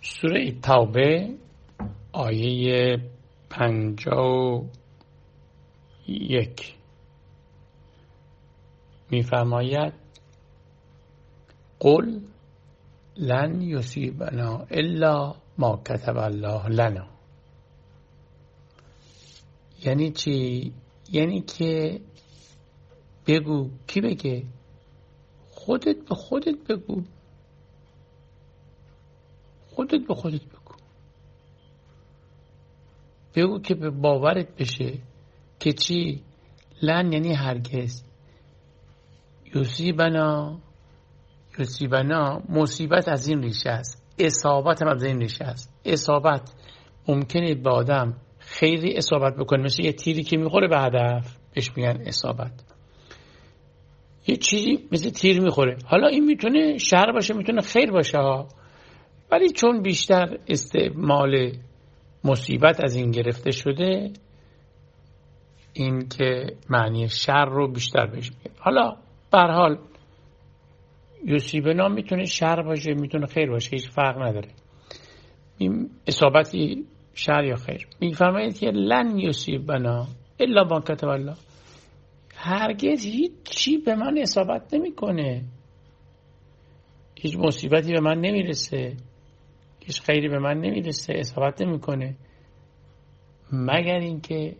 سوره توبه آیه 51 می‌فرماید قل لن یصیبنا الا ما کتب الله لنا. یعنی چی؟ یعنی که بگو. کی بگه؟ خودت به خودت بگو. خودت به خودت بگو. بگو که به باورت بشه که چی؟ لن یعنی هرگز. یصیبنا مصیبت از این ریشه است. اصابت هم از این ریشه است. اصابت ممکنه به آدم خیلی اصابت بکنه، مثل یه تیری که میخوره به هدف بهش میگن اصابت. یه چیزی مثل تیر میخوره. حالا این میتونه شر باشه، میتونه خیر باشه ها. ولی چون بیشتر استعمال مصیبت از این گرفته شده، این که معنی شر رو بیشتر بهش میگه. حالا به هر حال یصیبنا میتونه شر باشه، میتونه خیر باشه، هیچ فرق نداره. این اصابتی شر یا خیر. میفرماید که لن یصیبنا الا ما کتب الله. هرگز هیچ چی به من اصابت نمیکنه. هیچ مصیبتی به من نمیرسه، هیچ خیری به من نمیرسه، اصابت نمیکنه، مگر اینکه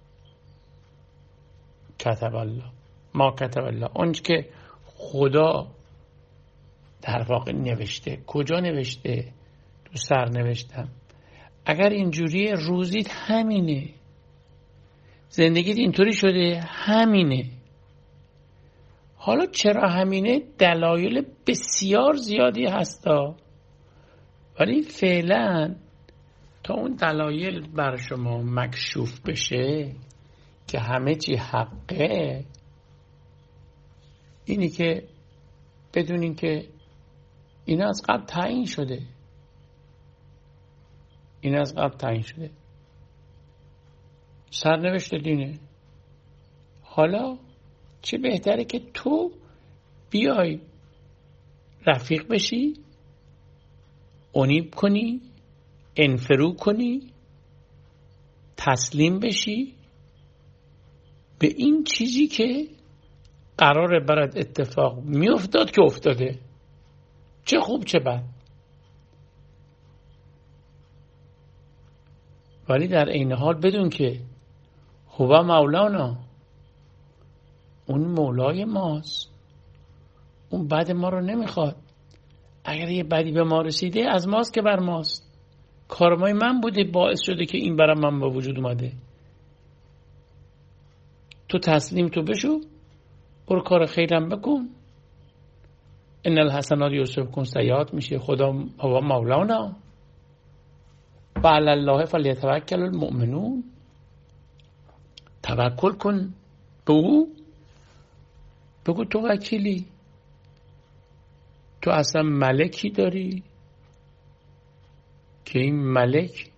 کتب الله، ما کتب الله، اون که خدا در واقع نوشته. کجا نوشته؟ تو سر نوشتم. اگر اینجوری روزیت همینه، زندگیت اینطوری شده همینه. حالا چرا همینه؟ دلایل بسیار زیادی هستا، ولی فعلا تا اون دلایل بر شما مکشوف بشه که همه چی حقه، اینی که بدونین که این از قبل تعیین شده. این از قبل تعیین شده، سرنوشت دینه. حالا چه بهتره که تو بیای رفیق بشی، انیب کنی، انفرو کنی، تسلیم بشی به این چیزی که قراره برات اتفاق میافتاد که افتاده، چه خوب چه بد. ولی در این حال بدون که هو مولانا، اون مولای ماست، اون بد ما رو نمیخواد. اگر یه بدی به ما رسیده از ماست که بر ماست. کارمای من بوده باعث شده که این برام من به وجود اومده. تو تسلیم تو بشو، برو کار خیرم بکن. ان الحسنات یذهبن السیئات میشه. خدا هو مولانا و علی الله فلیتوکل المؤمنون. توکل کن به او. بگو تو وکیلی، تو اصلا ملکی داری که این ملک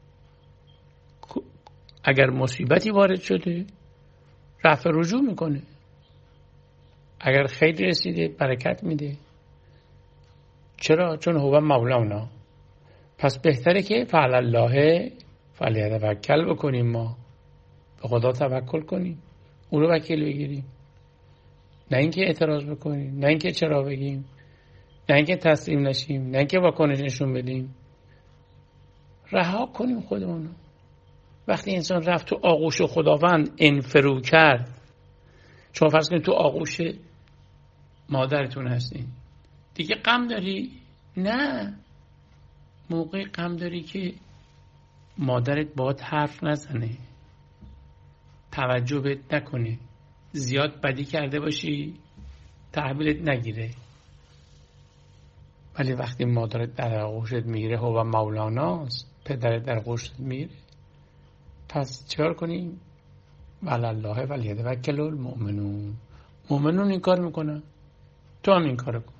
اگر مصیبتی وارد شده رفع رجوع میکنه، اگر خیر رسیده برکت میده. چرا؟ چون هو مولانا. پس بهتره که فعل الله فلیتوکل بکنیم، ما به خدا توکل کنیم، اون رو وکیل بگیریم، نه اینکه اعتراض بکنیم، نه اینکه چرا بگیم، نه اینکه تسلیم نشیم، نه اینکه واکنش نشون بدیم. رها کنیم خودمونو. وقتی انسان رفت تو آغوش خداوند انفرو کرد، شما فرض کنید تو آغوش مادرتون هستین، دیگه غم داری؟ نه. موقع غم داری که مادرت باهات حرف نزنه، توجه بهت نکنه، زیاد بدی کرده باشی تحویلت نگیره. ولی وقتی مادرت در آغوشت میگیره، هو مولاناست، پدرت در آغوشت میگیره، پس چیکار کنیم؟ وعلی الله فلیتوکل المؤمنون. مؤمنون این کار میکنن، تو هم این کارو کن.